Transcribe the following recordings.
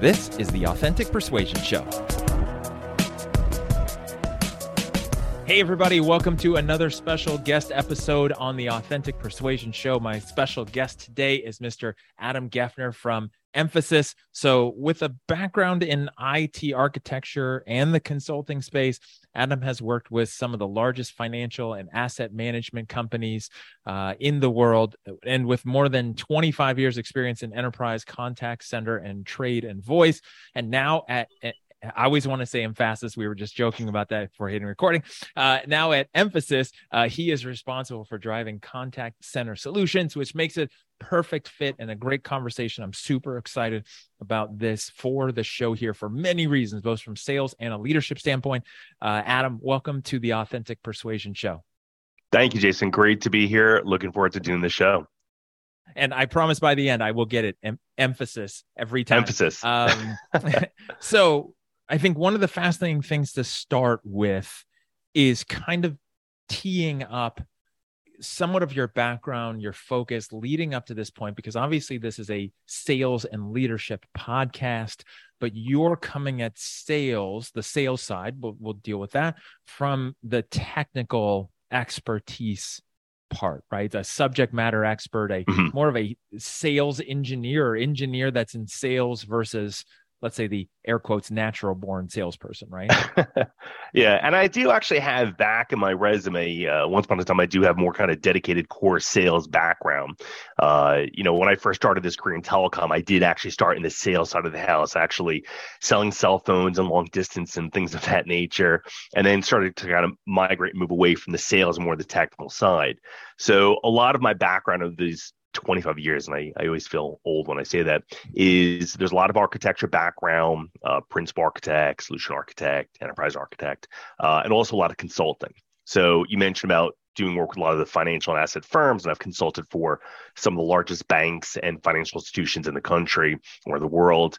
This is the Authentic Persuasion Show. Hey everybody, welcome to another special guest episode on the Authentic Persuasion Show. My special guest today is Mr. Adam Geffner from Mphasis. So with a background in IT architecture and the consulting space, Adam has worked with some of the largest financial and asset management companies in the world, and with more than 25 years experience in enterprise contact center and trade and voice. And now I always want to say Mphasis. We were just joking about that before hitting recording. Now at Mphasis, he is responsible for driving contact center solutions, which makes it perfect fit and a great conversation. I'm super excited about this for the show here for many reasons, both from sales and a leadership standpoint. Adam, welcome to the Authentic Persuasion Show. Thank you, Jason. Great to be here. Looking forward to doing the show. And I promise by the end, I will get it. Emphasis every time. Emphasis. So I think one of the fascinating things to start with is kind of teeing up somewhat of your background, your focus leading up to this point, because obviously this is a sales and leadership podcast, but you're coming at sales, the sales side, we'll deal with that, from the technical expertise part, right? A subject matter expert, more of a sales engineer that's in sales versus, let's say, the air quotes natural born salesperson, right? Yeah. And I do actually have back in my resume, once upon a time, I do have more kind of dedicated core sales background. When I first started this career in telecom, I did actually start in the sales side of the house, actually selling cell phones and long distance and things of that nature, and then started to kind of migrate and move away from the sales and more the technical side. So a lot of my background of these 25 years, and I always feel old when I say that, is there's a lot of architecture background, principal architect, solution architect, enterprise architect, and also a lot of consulting. So you mentioned about doing work with a lot of the financial and asset firms, and I've consulted for some of the largest banks and financial institutions in the country or the world.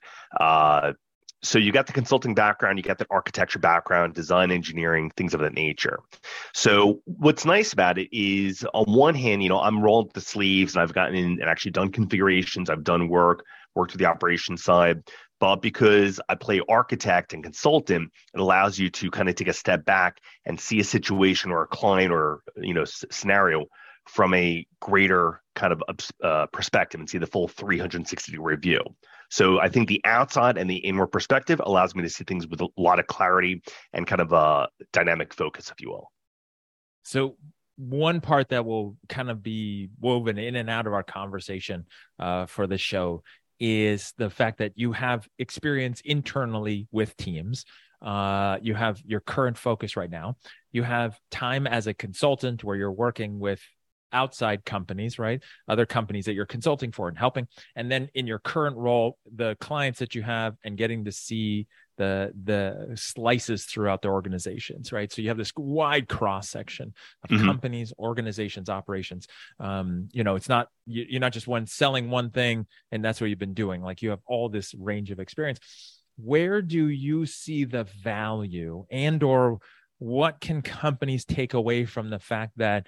So you got the consulting background, you got the architecture background, design engineering, things of that nature. So what's nice about it is, on one hand, I'm rolling up the sleeves and I've gotten in and actually done configurations. I've done worked with the operations side, but because I play architect and consultant, it allows you to kind of take a step back and see a situation or a client or, scenario from a greater kind of perspective and see the full 360-degree view. So I think the outside and the inward perspective allows me to see things with a lot of clarity and kind of a dynamic focus, if you will. So one part that will kind of be woven in and out of our conversation for the show is the fact that you have experience internally with teams. You have your current focus right now. You have time as a consultant where you're working with outside companies, right? Other companies that you're consulting for and helping. And then in your current role, the clients that you have and getting to see the slices throughout the organizations, right? So you have this wide cross section of companies, organizations, operations. It's not, you're not just selling one thing and that's what you've been doing. Like, you have all this range of experience. Where do you see the value, and or what can companies take away from the fact that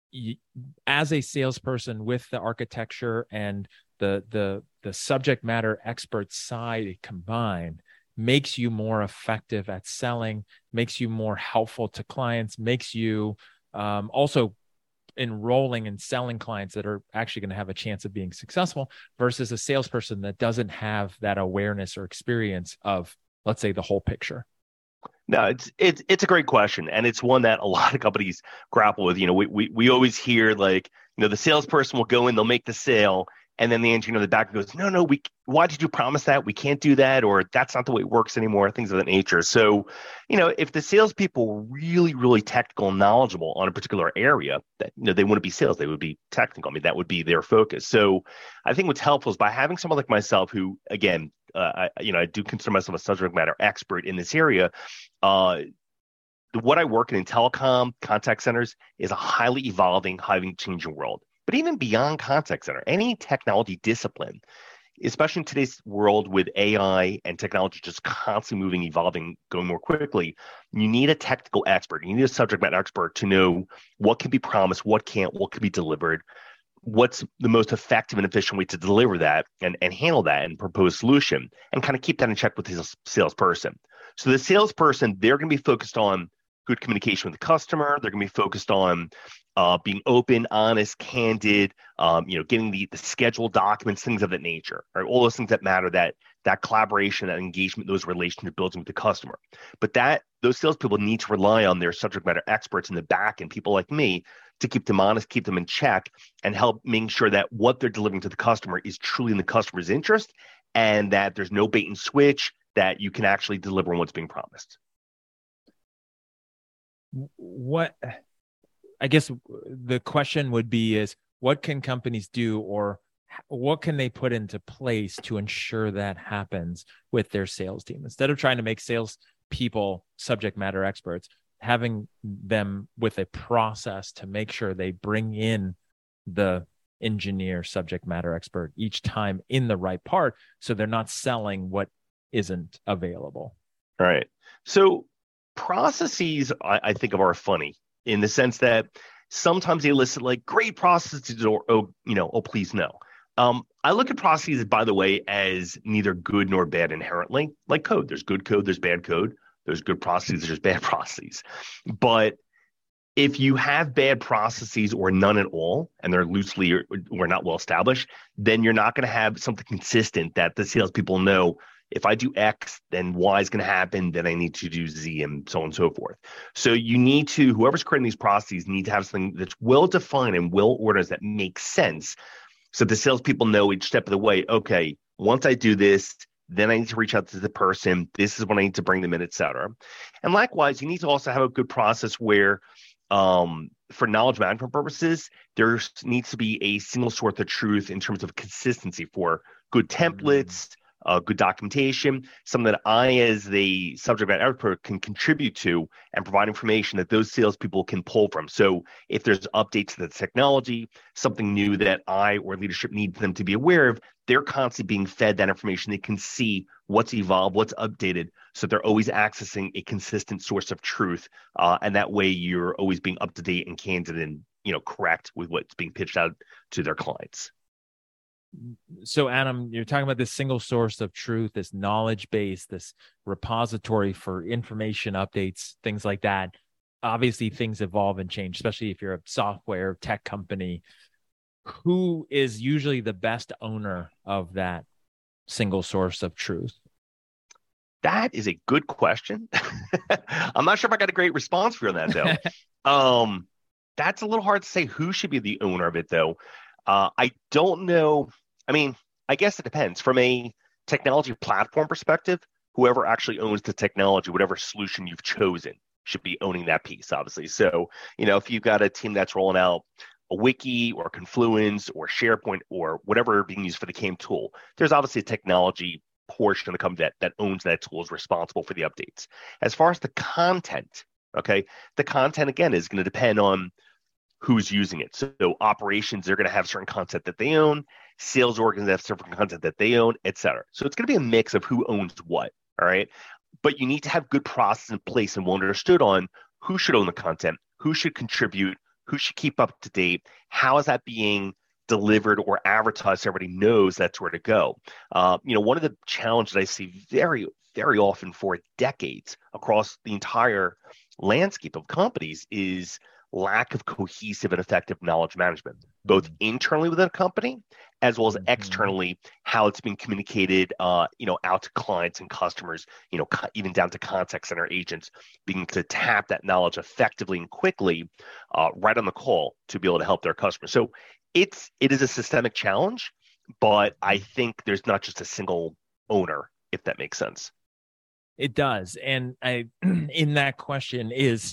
as a salesperson with the architecture and the subject matter expert side combined makes you more effective at selling, makes you more helpful to clients, makes you also enrolling and selling clients that are actually going to have a chance of being successful, versus a salesperson that doesn't have that awareness or experience of, let's say, the whole picture? No, it's a great question, and it's one that a lot of companies grapple with. We always hear, like, the salesperson will go in, they'll make the sale, and then the engineer in the back goes, no, why did you promise that? We can't do that, or that's not the way it works anymore, things of that nature. So, if the salespeople were really, really technical and knowledgeable on a particular area, that they wouldn't be sales, they would be technical. I mean, that would be their focus. So I think what's helpful is by having someone like myself who, again, I do consider myself a subject matter expert in this area. What I work in telecom contact centers is a highly evolving, highly changing world. But even beyond contact center, any technology discipline, especially in today's world with AI and technology just constantly moving, evolving, going more quickly, you need a technical expert. You need a subject matter expert to know what can be promised, what can't, what can be delivered, what's the most effective and efficient way to deliver that and handle that and propose solution and kind of keep that in check with the salesperson. So the salesperson, they're going to be focused on good communication with the customer. They're going to be focused on being open, honest, candid, getting the scheduled documents, things of that nature, right? All those things that matter, that collaboration, that engagement, those relationship building with the customer. But those salespeople need to rely on their subject matter experts in the back and people like me to keep them honest, keep them in check, and help making sure that what they're delivering to the customer is truly in the customer's interest and that there's no bait and switch, that you can actually deliver on what's being promised. What I guess the question would be is, what can companies do, or what can they put into place to ensure that happens with their sales team? Instead of trying to make sales people subject matter experts, having them with a process to make sure they bring in the engineer subject matter expert each time in the right part, so they're not selling what isn't available. All right. So processes, I think of, are funny in the sense that sometimes they list like great processes or, please no. I look at processes, by the way, as neither good nor bad inherently, like code. There's good code, there's bad code. There's good processes, there's bad processes. But if you have bad processes or none at all, and they're loosely or not well established, then you're not going to have something consistent that the salespeople know. If I do X, then Y is going to happen. Then I need to do Z, and so on and so forth. So you need to, whoever's creating these processes, need to have something that's well defined and well organized that makes sense, so the salespeople know each step of the way. Okay, once I do this, then I need to reach out to the person. This is when I need to bring them in, et cetera. And likewise, you need to also have a good process where, for knowledge management purposes, there needs to be a single source of truth in terms of consistency for good templates, good documentation, something that I, as the subject matter expert, can contribute to and provide information that those salespeople can pull from. So if there's updates to the technology, something new that I or leadership needs them to be aware of, they're constantly being fed that information. They can see what's evolved, what's updated, so they're always accessing a consistent source of truth. And that way you're always being up to date and candid and correct with what's being pitched out to their clients. So Adam, you're talking about this single source of truth, this knowledge base, this repository for information updates, things like that. Obviously things evolve and change, especially if you're a software tech company. Who is usually the best owner of that single source of truth? That is a good question. I'm not sure if I got a great response for you on that, though. That's a little hard to say who should be the owner of it, though. I don't know. I mean, I guess it depends. From a technology platform perspective, whoever actually owns the technology, whatever solution you've chosen, should be owning that piece, obviously. So, if you've got a team that's rolling out a wiki or Confluence or SharePoint or whatever being used for the CAM tool, there's obviously a technology portion of the company that owns that tool, is responsible for the updates. As far as the content, okay, the content, again, is going to depend on who's using it. So operations, they're going to have certain content that they own. Sales organs have certain content that they own, et cetera. So it's going to be a mix of who owns what, all right? But you need to have good process in place and well understood on who should own the content, who should contribute, who should keep up to date, how is that being delivered or advertised so everybody knows that's where to go. One of the challenges I see very, very often for decades across the entire landscape of companies is lack of cohesive and effective knowledge management, both internally within a company as well as externally, how it's being communicated, out to clients and customers, even down to contact center agents, being to tap that knowledge effectively and quickly, right on the call to be able to help their customers. So it is a systemic challenge, but I think there's not just a single owner, if that makes sense. It does. And in that question is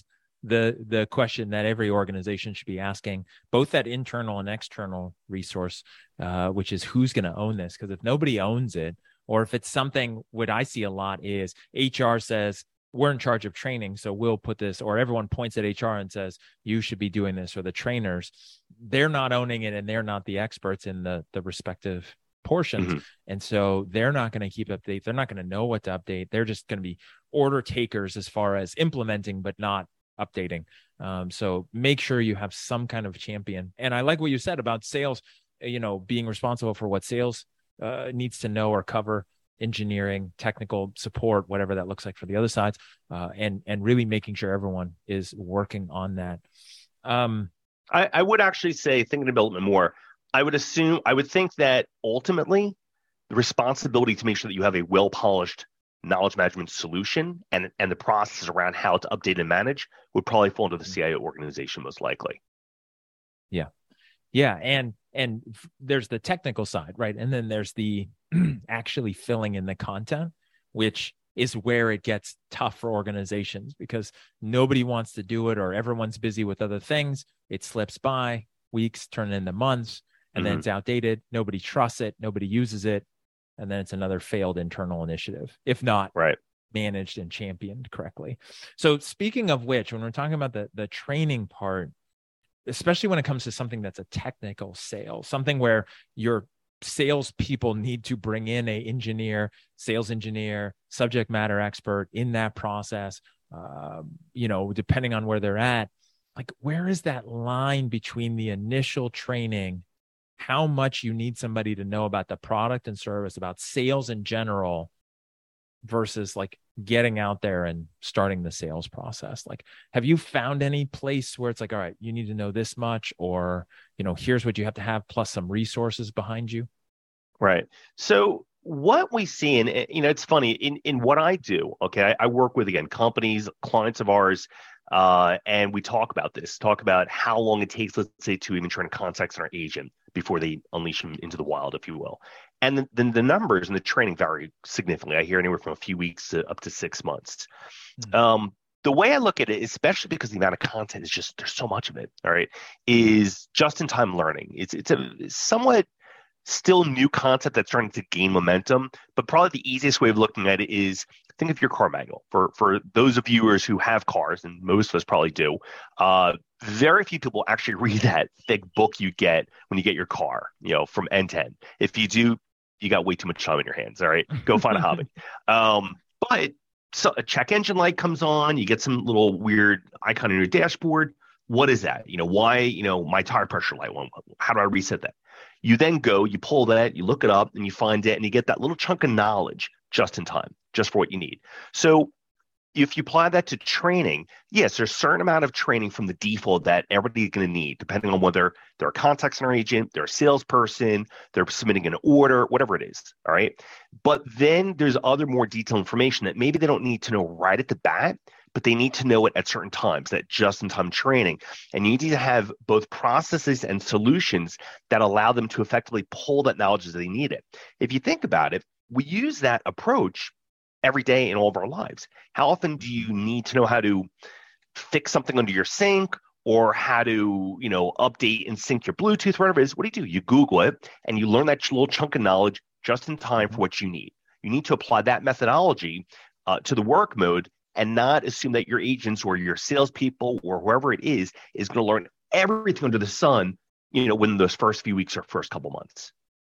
the question that every organization should be asking, both that internal and external resource, which is who's going to own this? Because if nobody owns it, or if it's something, what I see a lot is HR says, we're in charge of training, so we'll put this, or everyone points at HR and says, you should be doing this, or the trainers, they're not owning it and they're not the experts in the respective portions. Mm-hmm. And so they're not going to keep update. They're not going to know what to update. They're just going to be order takers as far as implementing, but not updating. So make sure you have some kind of champion. And I like what you said about sales, being responsible for what sales needs to know or cover, engineering, technical support, whatever that looks like for the other sides, and really making sure everyone is working on that. I would actually say, thinking about it more, I would think that ultimately the responsibility to make sure that you have a well-polished knowledge management solution and the process around how to update and manage would probably fall into the CIO organization most likely. Yeah. Yeah. And there's the technical side, right? And then there's the actually filling in the content, which is where it gets tough for organizations because nobody wants to do it or everyone's busy with other things. It slips by, weeks turn into months, and then it's outdated. Nobody trusts it. Nobody uses it. And then it's another failed internal initiative, if not managed and championed correctly. So speaking of which, when we're talking about the training part, especially when it comes to something that's a technical sale, something where your salespeople need to bring in a engineer, sales engineer, subject matter expert in that process, depending on where they're at, like where is that line between the initial training, how much you need somebody to know about the product and service, about sales in general, versus like getting out there and starting the sales process? Like, have you found any place where it's like, all right, you need to know this much, or, here's what you have to have plus some resources behind you? Right. So what we see, and it's funny in what I do. Okay, I work with, again, companies, clients of ours, and we talk about how long it takes, let's say, to even train a contact center agent before they unleash them into the wild, if you will. And then the numbers and the training vary significantly. I hear anywhere from a few weeks to up to 6 months. The way I look at it, especially because the amount of content is just, there's so much of it, all right, is just-in-time learning. It's a somewhat still new concept that's starting to gain momentum, but probably the easiest way of looking at it is think of your car manual. For those of viewers who have cars, and most of us probably do, very few people actually read that thick book you get when you get your car, from end to end. If you do, you got way too much time in your hands. All right, go find a hobby. But so a check engine light comes on, you get some little weird icon on your dashboard. What is that? Why, my tire pressure light, how do I reset that? You then go, you pull that, you look it up, and you find it, and you get that little chunk of knowledge just in time, just for what you need. So if you apply that to training, yes, there's a certain amount of training from the default that everybody's going to need, depending on whether they're a contact center agent, they're a salesperson, they're submitting an order, whatever it is, all right? But then there's other more detailed information that maybe they don't need to know right at the bat, but they need to know it at certain times, that just-in-time training. And you need to have both processes and solutions that allow them to effectively pull that knowledge as they need it. If you think about it, we use that approach every day in all of our lives. How often do you need to know how to fix something under your sink, or how to, update and sync your Bluetooth, whatever it is? What do? You Google it, and you learn that little chunk of knowledge just in time for what you need. You need to apply that methodology to the work mode, and not assume that your agents or your salespeople or whoever it is going to learn everything under the sun, within those first few weeks or first couple months.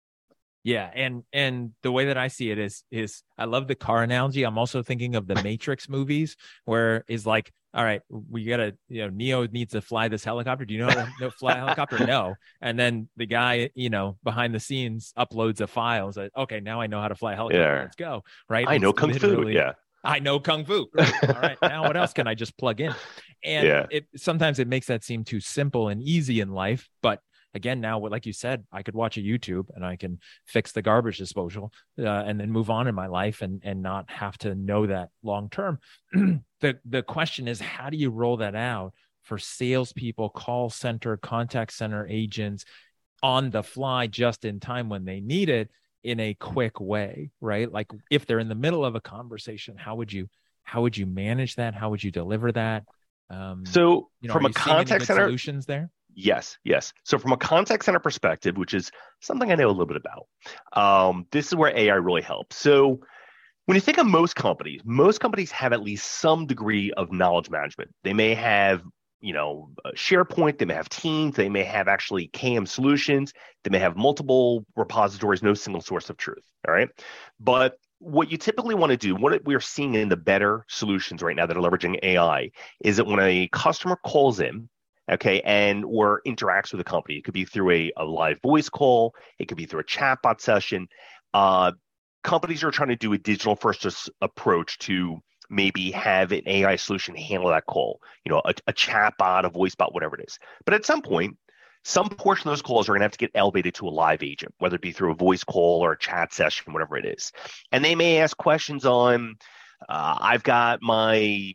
Yeah. And the way that I see it is I love the car analogy. I'm also thinking of the Matrix movies, where is like, all right, we gotta, Neo needs to fly this helicopter. Do you know how to fly a helicopter? No. And then the guy, behind the scenes uploads a file and says, okay, now I know how to fly a helicopter. Yeah. Let's go. Right. I know Kung Fu. Yeah. I know Kung Fu. Right. All right. Now what else can I just plug in? And sometimes it makes that seem too simple and easy in life. But again, now, like you said, I could watch a YouTube and I can fix the garbage disposal and then move on in my life and not have to know that long term. The question is, how do you roll that out for salespeople, call center, contact center agents on the fly, just in time when they need it, in a quick way, right? Like if they're in the middle of a conversation, how would you manage that? How would you deliver that? So from a contact center, solutions there? Yes. So from a contact center perspective, which is something I know a little bit about, this is where AI really helps. So when you think of most companies have at least some degree of knowledge management. They may have SharePoint, they may have Teams, they may have actually KM solutions, they may have multiple repositories, no single source of truth. All right. But what you typically want to do, what we're seeing in the better solutions right now that are leveraging AI, is that when a customer calls in, okay, and or interacts with a company, it could be through a live voice call, it could be through a chatbot session. Companies are trying to do a digital first approach to maybe have an AI solution handle that call, a chat bot, a voice bot, whatever it is. But at some point, some portion of those calls are going to have to get elevated to a live agent, whether it be through a voice call or a chat session, whatever it is. And they may ask questions on, I've got my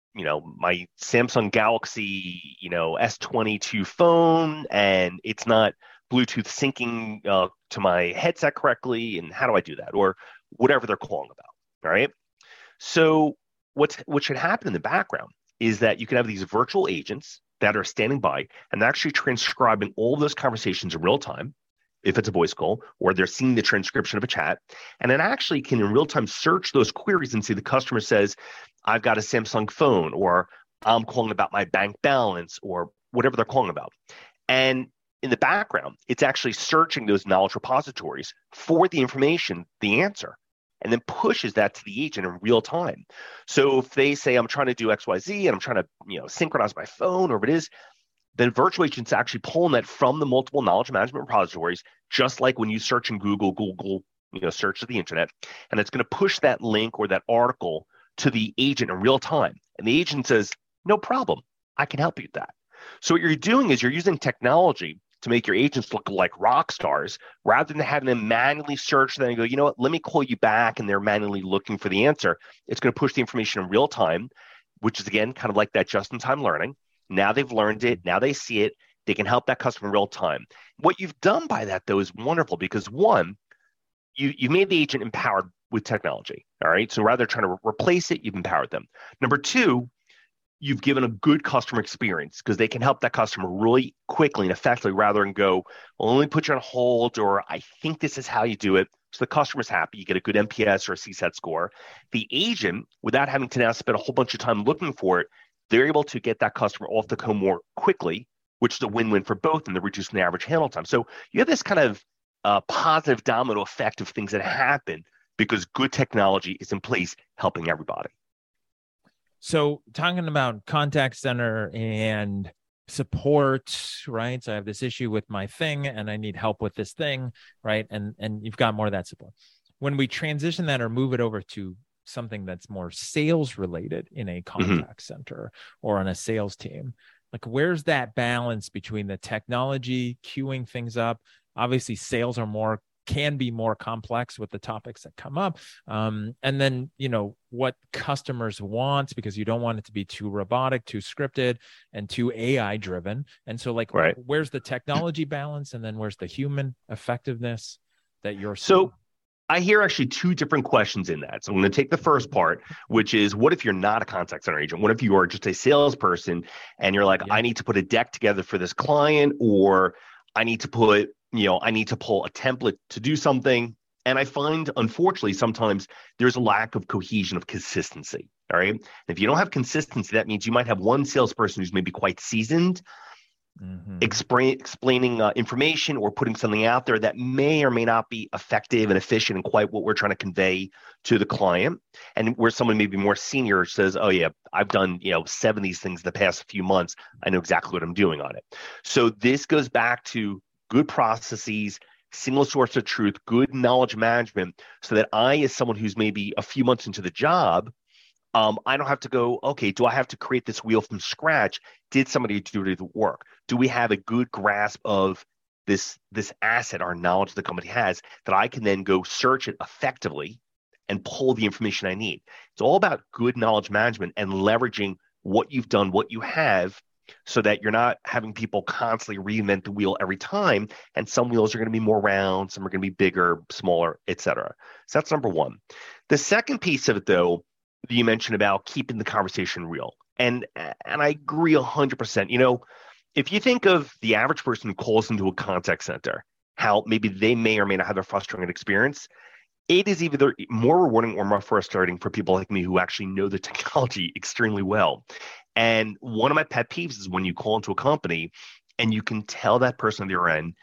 Samsung Galaxy, S22 phone, and it's not Bluetooth syncing to my headset correctly, and how do I do that? Or whatever they're calling about, all right? So what should happen in the background is that you can have these virtual agents that are standing by and actually transcribing all of those conversations in real time, if it's a voice call, or they're seeing the transcription of a chat, and it actually can in real time search those queries and see the customer says, I've got a Samsung phone, or I'm calling about my bank balance, or whatever they're calling about. And in the background, it's actually searching those knowledge repositories for the information, the answer, and then pushes that to the agent in real time. So if they say, I'm trying to do XYZ and I'm trying to synchronize my phone, or if it is, then virtual agents actually pulling that from the multiple knowledge management repositories, just like when you search in Google searches the internet, and it's going to push that link or that article to the agent in real time. And the agent says, no problem, I can help you with that. So what you're doing is you're using technology to make your agents look like rock stars, rather than having them manually search and then go, you know what, let me call you back, and they're manually looking for the answer. It's going to push the information in real time, which is, again, kind of like that just-in-time learning. Now they've learned it. Now they see it. They can help that customer in real time. What you've done by that, though, is wonderful, because one, you've made the agent empowered with technology, all right? So rather than trying to replace it, you've empowered them. Number two, you've given a good customer experience, because they can help that customer really quickly and effectively, rather than go, well, let me put you on hold, or I think this is how you do it. So the customer's happy. You get a good NPS or a CSAT score. The agent, without having to now spend a whole bunch of time looking for it, they're able to get that customer off the cone more quickly, which is a win-win for both, and they're reducing the average handle time. So you have this kind of positive domino effect of things that happen because good technology is in place helping everybody. So talking about contact center and support, right? So I have this issue with my thing and I need help with this thing, right? And you've got more of that support. When we transition that or move it over to something that's more sales related in a contact center or on a sales team, like where's that balance between the technology queuing things up? Obviously sales can be more complex with the topics that come up. And then, what customers want, because you don't want it to be too robotic, too scripted, and too AI driven. And so right. Where's the technology balance? And then where's the human effectiveness that you're seeing? So I hear actually two different questions in that. So I'm going to take the first part, which is, what if you're not a contact center agent? What if you are just a salesperson and you're like, I need to put a deck together for this client, or I need to pull a template to do something. And I find, unfortunately, sometimes there's a lack of cohesion, of consistency. All right. If you don't have consistency, that means you might have one salesperson who's maybe quite seasoned, explaining information or putting something out there that may or may not be effective and efficient and quite what we're trying to convey to the client. And where someone maybe more senior says, oh yeah, I've done 7 of these things the past few months. I know exactly what I'm doing on it. So this goes back to good processes, single source of truth, good knowledge management, so that I, as someone who's maybe a few months into the job, I don't have to go, okay, do I have to create this wheel from scratch? Did somebody do the work? Do we have a good grasp of this asset, our knowledge the company has, that I can then go search it effectively and pull the information I need? It's all about good knowledge management and leveraging what you've done, what you have, so that you're not having people constantly reinvent the wheel every time. And some wheels are going to be more round, some are going to be bigger, smaller, etc. So that's number one. The second piece of it, though, you mentioned about keeping the conversation real. And I agree 100%. If you think of the average person who calls into a contact center, how maybe they may or may not have a frustrating experience, it is either more rewarding or more frustrating for people like me who actually know the technology extremely well. And one of my pet peeves is when you call into a company and you can tell that person on the other end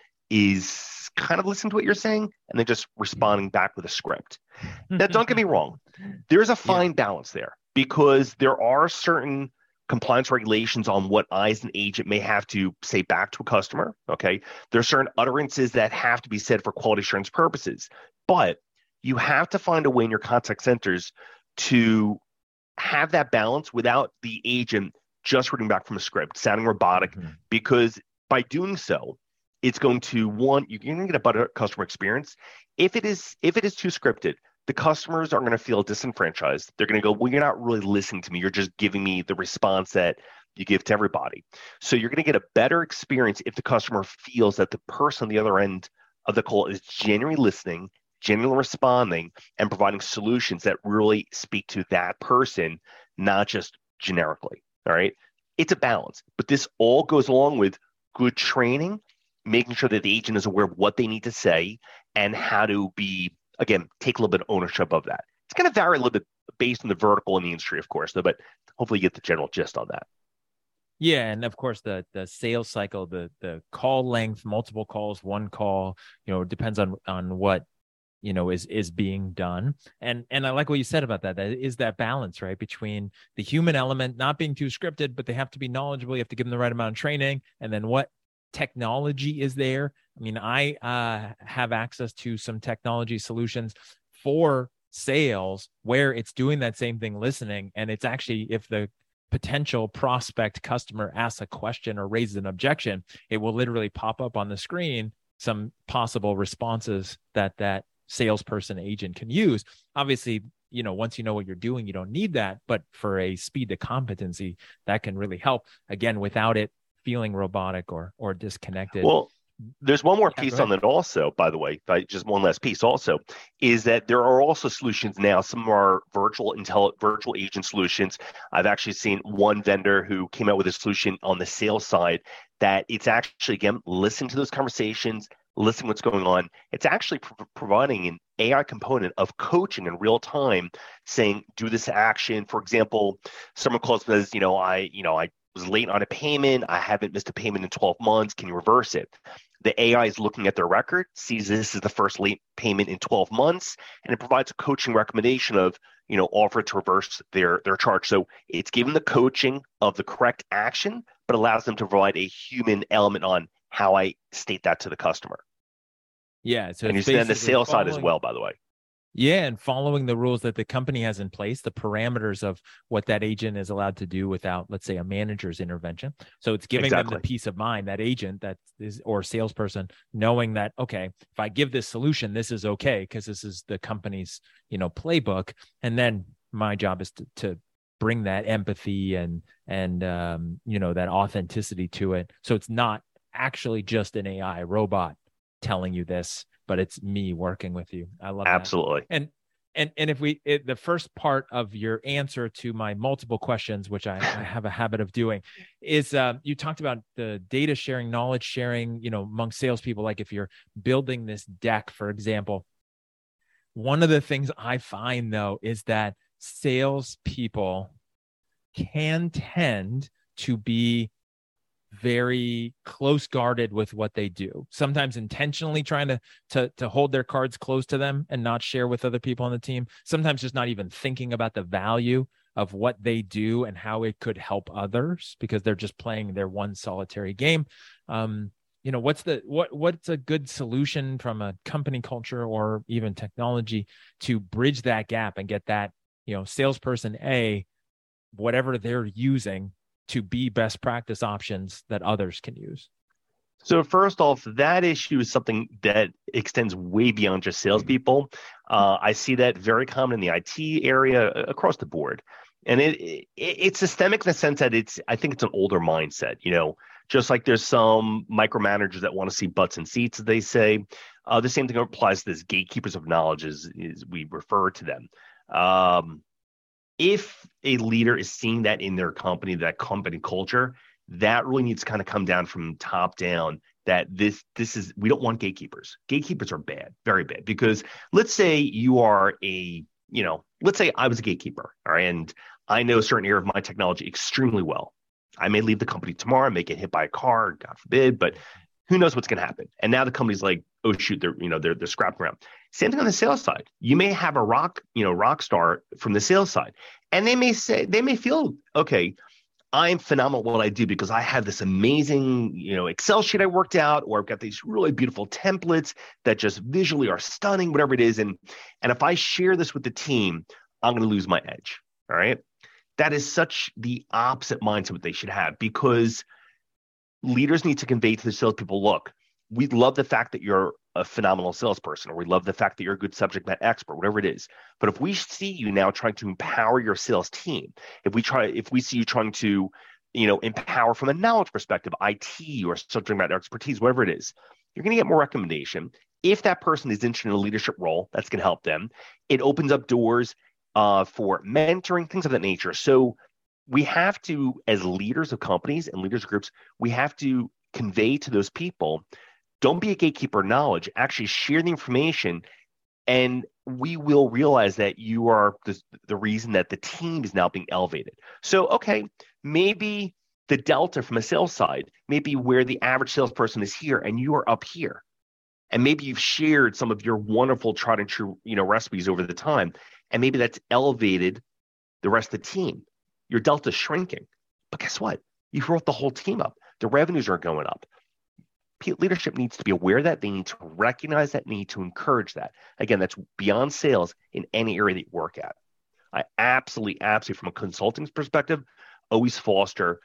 is kind of listening to what you're saying and then just responding back with a script. Now, don't get me wrong. There's a fine balance there because there are certain compliance regulations on what I, as an agent, may have to say back to a customer. Okay. There are certain utterances that have to be said for quality assurance purposes. But you have to find a way in your contact centers to have that balance without the agent just reading back from a script, sounding robotic, because by doing so, it's going to, one, you're going to get a better customer experience. If it is too scripted, the customers are going to feel disenfranchised. They're going to go, well, you're not really listening to me. You're just giving me the response that you give to everybody. So you're going to get a better experience if the customer feels that the person on the other end of the call is genuinely listening, genuinely responding, and providing solutions that really speak to that person, not just generically. All right. It's a balance, but this all goes along with good training, making sure that the agent is aware of what they need to say and how to be, again, take a little bit of ownership of that. It's going to vary a little bit based on the vertical in the industry, of course, though, but hopefully you get the general gist on that. Yeah, and of course the sales cycle, the call length, multiple calls, one call, depends on what is being done. And I like what you said about that. That is that balance, right? Between the human element not being too scripted, but they have to be knowledgeable. You have to give them the right amount of training. And then what technology is there? I mean, I have access to some technology solutions for sales where it's doing that same thing, listening. And it's actually, if the potential prospect customer asks a question or raises an objection, it will literally pop up on the screen some possible responses that salesperson agent can use. Obviously, once you know what you're doing, you don't need that. But for a speed to competency, that can really help, again, without it feeling robotic or disconnected. Well, there's one more piece on that also, by the way, just one last piece also, is that there are also solutions now. Some of our virtual agent solutions. I've actually seen one vendor who came out with a solution on the sales side that it's actually, again, listen to those conversations, listen what's going on. It's actually providing an AI component of coaching in real time, saying, do this action. For example, someone calls and says, I was late on a payment. I haven't missed a payment in 12 months. Can you reverse it? The AI is looking at their record, sees this is the first late payment in 12 months, and it provides a coaching recommendation of, offer to reverse their charge. So it's giving the coaching of the correct action, but allows them to provide a human element on how I state that to the customer. Yeah. So and you see on the sales side as well, by the way. Yeah, and following the rules that the company has in place, the parameters of what that agent is allowed to do without, let's say, a manager's intervention. So it's giving them the peace of mind, that agent or salesperson, knowing that, okay, if I give this solution, this is okay because this is the company's, playbook. And then my job is to bring that empathy and that authenticity to it. So it's not actually just an AI robot telling you this, but it's me working with you. I love that. Absolutely. And if the first part of your answer to my multiple questions, which I have a habit of doing, is you talked about the data sharing, knowledge sharing, among salespeople. Like if you're building this deck, for example, one of the things I find though is that salespeople can tend to be very close guarded with what they do, sometimes intentionally trying to hold their cards close to them and not share with other people on the team, sometimes just not even thinking about the value of what they do and how it could help others because they're just playing their one solitary game. What's a good solution from a company culture or even technology to bridge that gap and get that, salesperson A, whatever they're using, to be best practice options that others can use? So first off, that issue is something that extends way beyond just salespeople. I see that very common in the IT area across the board. And it's systemic in the sense that I think it's an older mindset, just like there's some micromanagers that want to see butts and seats, as they say. The same thing applies to this gatekeepers of knowledge, as we refer to them. If a leader is seeing that in their company, that company culture, that really needs to kind of come down from top down, that this is, we don't want gatekeepers. Gatekeepers are bad, very bad, because let's say you are let's say I was a gatekeeper, all right, and I know a certain area of my technology extremely well. I may leave the company tomorrow, I may get hit by a car, God forbid, but who knows what's going to happen? And now the company's like, oh shoot, they're scrapping around. Same thing on the sales side. You may have a rock star from the sales side, and they may feel, okay, I'm phenomenal at what I do because I have this amazing, Excel sheet I worked out, or I've got these really beautiful templates that just visually are stunning, whatever it is. And if I share this with the team, I'm going to lose my edge. All right. That is such the opposite mindset what they should have, because leaders need to convey to the salespeople, look, we love the fact that you're a phenomenal salesperson, or we love the fact that you're a good subject matter expert, whatever it is. But if we see you now trying to empower your sales team, if we see you trying to, empower from a knowledge perspective, IT or subject matter expertise, whatever it is, you're going to get more recommendation. If that person is interested in a leadership role, that's going to help them. It opens up doors for mentoring, things of that nature. So we have to, as leaders of companies and leaders of groups, we have to convey to those people, don't be a gatekeeper of knowledge, actually share the information, and we will realize that you are the reason that the team is now being elevated. So, okay, maybe the delta from a sales side, maybe where the average salesperson is here and you are up here. And maybe you've shared some of your wonderful tried and true, recipes over the time, and maybe that's elevated the rest of the team. Your delta is shrinking. But guess what? You brought the whole team up. The revenues are going up. Leadership needs to be aware of that. They need to recognize that, need to encourage that. Again, that's beyond sales in any area that you work at. I absolutely, from a consulting perspective, always foster,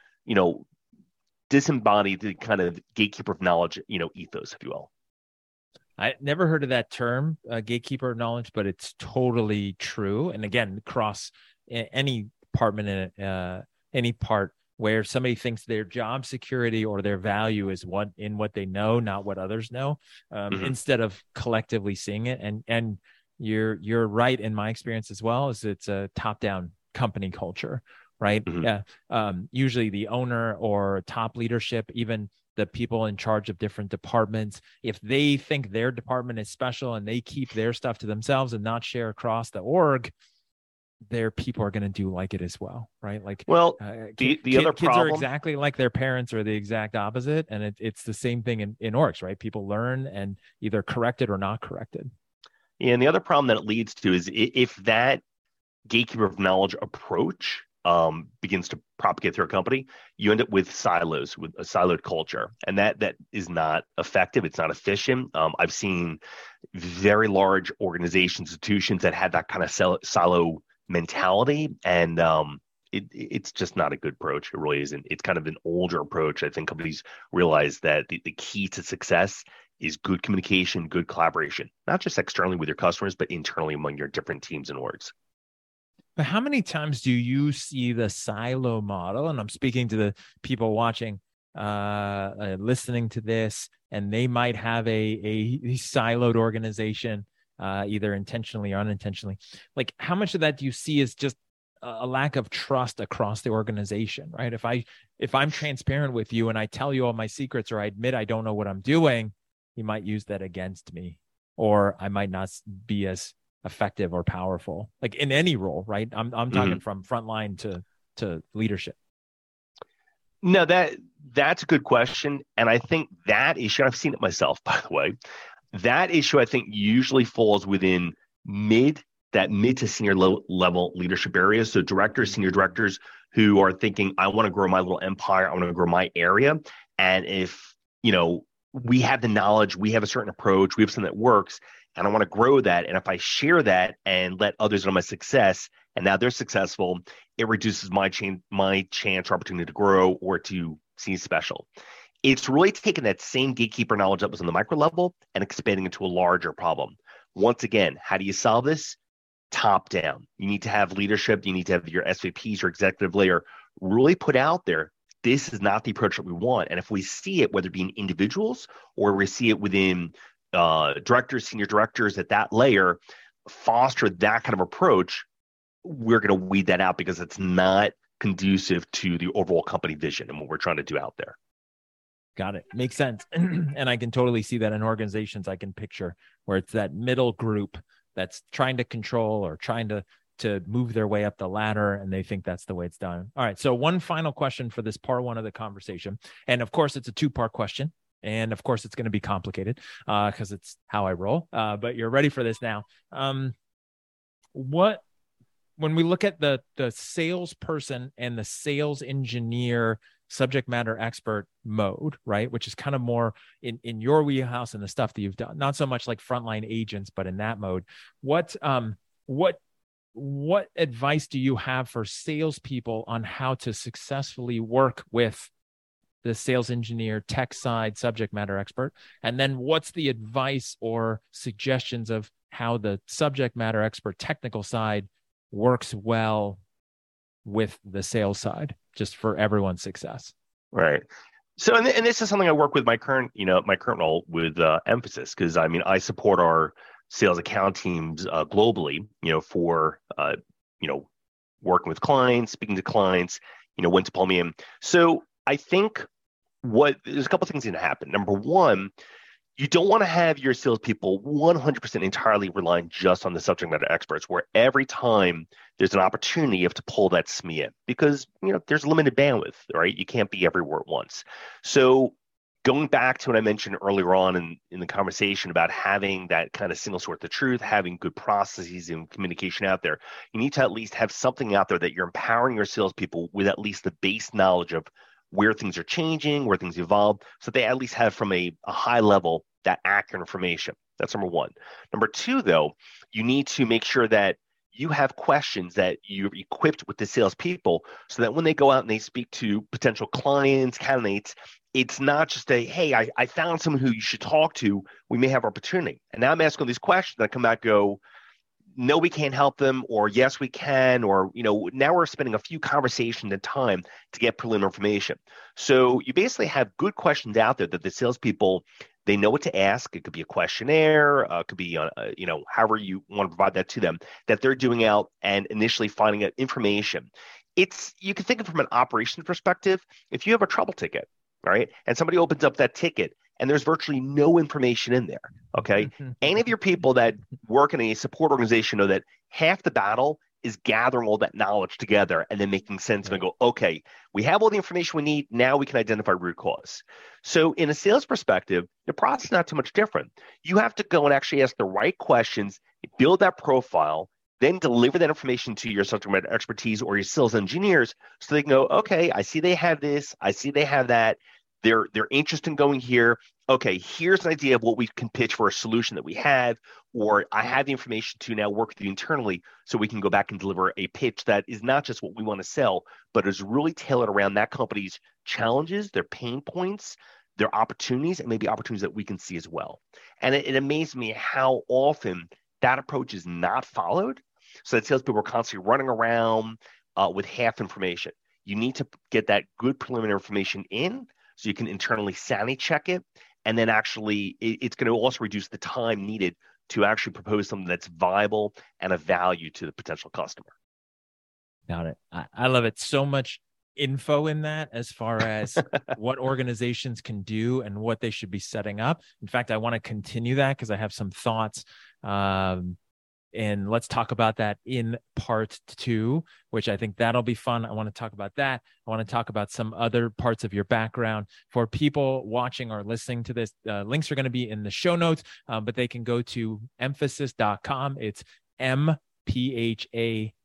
disembody the kind of gatekeeper of knowledge, ethos, if you will. I never heard of that term, gatekeeper of knowledge, but it's totally true. And again, across any department, any part where somebody thinks their job security or their value is what they know, not what others know, instead of collectively seeing it. And you're right in my experience as well, is it's a top-down company culture, right? Yeah. Usually the owner or top leadership, even the people in charge of different departments, if they think their department is special and they keep their stuff to themselves and not share across the org, their people are going to do like it as well, right? Like, well, the other kids problem are exactly like their parents, or the exact opposite, and it's the same thing in orgs, right? People learn and either corrected or not corrected. Yeah, and the other problem that it leads to is if that gatekeeper of knowledge approach begins to propagate through a company, you end up with silos, with a siloed culture, and that is not effective. It's not efficient. I've seen very large organizations, institutions that have that kind of silo mentality, and it's just not a good approach. It really isn't. It's kind of an older approach. I think companies realize that the key to success is good communication, good collaboration, not just externally with your customers, but internally among your different teams and orgs. But how many times do you see the silo model? And I'm speaking to the people watching, listening to this, and they might have a siloed organization, either intentionally or unintentionally. Like, how much of that do you see is just a lack of trust across the organization, right? If I'm transparent with you and I tell you all my secrets, or I admit I don't know what I'm doing, you might use that against me, or I might not be as effective or powerful, like in any role, right? I'm talking from frontline to leadership. No, that's a good question. And I think that issue, I've seen it myself, by the way, that issue I think usually falls within mid to senior level leadership areas. So directors, senior directors who are thinking, I want to grow my little empire, I want to grow my area. And if, we have the knowledge, we have a certain approach, we have something that works, and I want to grow that. And if I share that and let others know my success, and now they're successful, it reduces my chance or opportunity to grow or to see special. It's really taking that same gatekeeper knowledge that was on the micro level and expanding into a larger problem. Once again, how do you solve this? Top down. You need to have leadership. You need to have your SVPs or executive layer really put out there, this is not the approach that we want. And if we see it, whether it be in individuals or we see it within directors, senior directors at that layer, foster that kind of approach, we're going to weed that out because it's not conducive to the overall company vision and what we're trying to do out there. Got it. Makes sense. And I can totally see that in organizations I can picture where it's that middle group that's trying to control or trying to to move their way up the ladder, and they think that's the way it's done. All right. So one final question for this part one of the conversation. And of course, it's a two-part question. And of course, it's going to be complicated because it's how I roll. But you're ready for this now. When we look at the salesperson and the sales engineer subject matter expert mode, right, which is kind of more in your wheelhouse and the stuff that you've done, not so much like frontline agents, but in that mode, what advice do you have for salespeople on how to successfully work with the sales engineer, tech side, subject matter expert? And then what's the advice or suggestions of how the subject matter expert technical side works well with the sales side, just for everyone's success? Right. So, and this is something I work with my current role with Mphasis, because I mean, I support our sales account teams globally, for, working with clients, speaking to clients, when to pull me in. So I think there's a couple of things that need to happen. Number one, you don't want to have your salespeople 100% entirely relying just on the subject matter experts, where every time there's an opportunity, you have to pull that SME in because, there's limited bandwidth, right? You can't be everywhere at once. So going back to what I mentioned earlier on in the conversation about having that kind of single source of truth, having good processes and communication out there, you need to at least have something out there that you're empowering your salespeople with at least the base knowledge of where things are changing, where things evolve, so they at least have from a high level that accurate information. That's number one. Number two, though, you need to make sure that you have questions that you're equipped with the salespeople so that when they go out and they speak to potential clients, candidates, it's not just hey, I found someone who you should talk to. We may have opportunity. And now I'm asking these questions. I come back and go, no, we can't help them, or yes, we can, or, now we're spending a few conversations and time to get preliminary information. So you basically have good questions out there that the salespeople, they know what to ask. It could be a questionnaire, it could be, however you want to provide that to them, that they're doing out and initially finding out information. You can think of it from an operations perspective. If you have a trouble ticket, right, and somebody opens up that ticket, and there's virtually no information in there, okay? Any of your people that work in a support organization know that half the battle is gathering all that knowledge together and then making sense of it and go, okay, we have all the information we need. Now we can identify root cause. So in a sales perspective, the process is not too much different. You have to go and actually ask the right questions, build that profile, then deliver that information to your subject matter expertise or your sales engineers so they can go, okay, I see they have this, I see they have that. They're interested in going here. Okay, here's an idea of what we can pitch for a solution that we have, or I have the information to now work with you internally so we can go back and deliver a pitch that is not just what we want to sell, but is really tailored around that company's challenges, their pain points, their opportunities, and maybe opportunities that we can see as well. And it amazed me how often that approach is not followed, so that salespeople are constantly running around with half information. You need to get that good preliminary information in, so you can internally sanity check it. And then actually, it's going to also reduce the time needed to actually propose something that's viable and of value to the potential customer. Got it. I love it. So much info in that as far as what organizations can do and what they should be setting up. In fact, I want to continue that because I have some thoughts. And let's talk about that in part 2, which I think that'll be fun. I want to talk about that. I want to talk about some other parts of your background. For people watching or listening to this, links are going to be in the show notes, but they can go to mphasis.com. It's MPHASIS.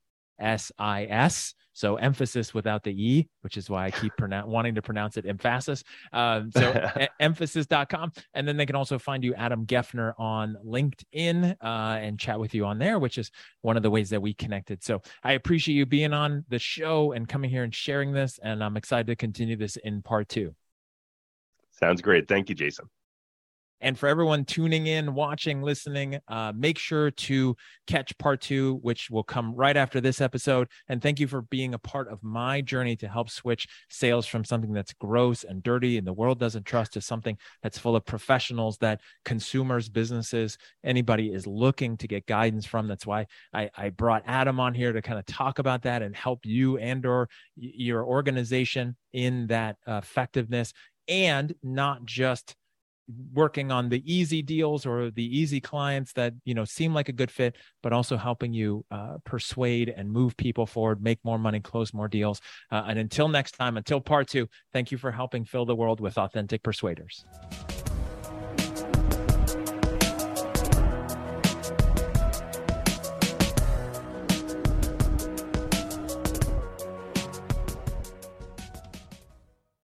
So emphasis without the E, which is why I keep wanting to pronounce it emphasis. Mphasis.com. And then they can also find you, Adam Geffner, on LinkedIn and chat with you on there, which is one of the ways that we connected. So I appreciate you being on the show and coming here and sharing this. And I'm excited to continue this in part 2. Sounds great. Thank you, Jason. And for everyone tuning in, watching, listening, make sure to catch part 2, which will come right after this episode. And thank you for being a part of my journey to help switch sales from something that's gross and dirty and the world doesn't trust to something that's full of professionals that consumers, businesses, anybody is looking to get guidance from. That's why I brought Adam on here to kind of talk about that and help you and or your organization in that effectiveness, and not just working on the easy deals or the easy clients that, seem like a good fit, but also helping you persuade and move people forward, make more money, close more deals. And until next time, until part 2, thank you for helping fill the world with authentic persuaders.